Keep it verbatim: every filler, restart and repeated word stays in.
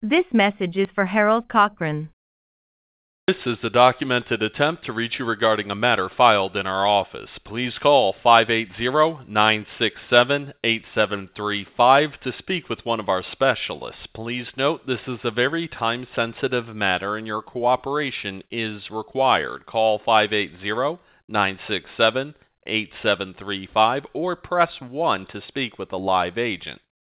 This message is for Harold Cochran. This is a documented attempt to reach you regarding a matter filed in our office. Please call five eight zero, nine six seven, eight seven three five to speak with one of our specialists. Please note this is a very time-sensitive matter and your cooperation is required. Call five eight zero, nine six seven, eight seven three five or press one to speak with a live agent.